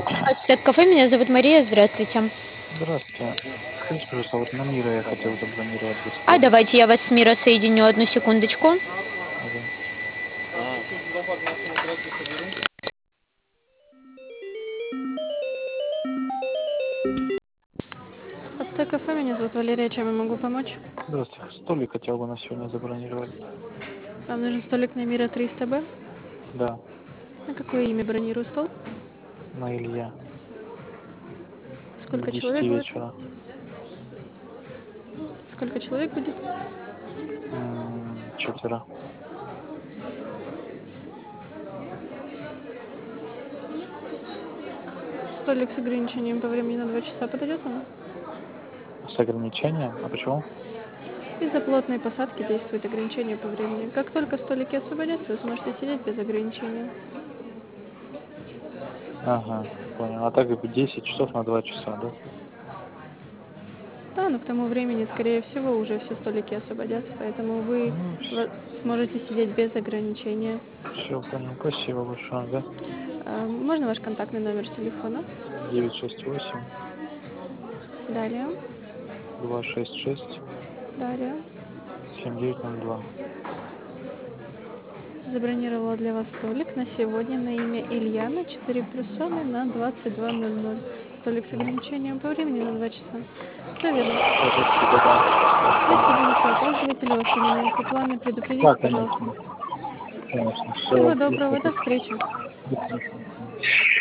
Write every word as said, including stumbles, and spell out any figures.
Свет кафе, меня зовут Мария, здравствуйте. Здравствуйте. Скажите, пожалуйста, вот на Мира я хотел забронировать за А столик. давайте я вас с Мира соединю, одну секундочку. Ага. Отстой кафе, меня зовут Валерия, чем я могу помочь? Здравствуйте. Столик хотел бы на сегодня забронировать. Вам нужен столик на Мира триста Б? Да, На какое имя бронирую стол? на Илья. К Сколько человек десяти будет? вечера. Сколько человек будет? М, Четверо. Столик с ограничением по времени на два часа подойдет вам? С ограничением? А почему? Из-за плотной посадки действует ограничение по времени. Как только столики освободятся, вы сможете сидеть без ограничения. Ага, понял. А так как бы десять часов на два часа, да? Да, но к тому времени, скорее всего, уже все столики освободятся, поэтому вы Ну, в- сможете сидеть без ограничения. все понял. Спасибо большое, да? А, Можно ваш контактный номер телефона? девять шесть восемь Далее, два шесть шесть далее. семь девять ноль два. Забронировала для вас столик на сегодня на имя Илья на четыре персоны на двадцать два ноль ноль. Столик с ограничением по времени на два часа. Все верно. Все, спасибо, да. Если Спасибо. будете опаздывать или у вас поменяются планы, Да, предупредите, пожалуйста. конечно. Конечно. Все, Всего доброго, до встречи. до свидания.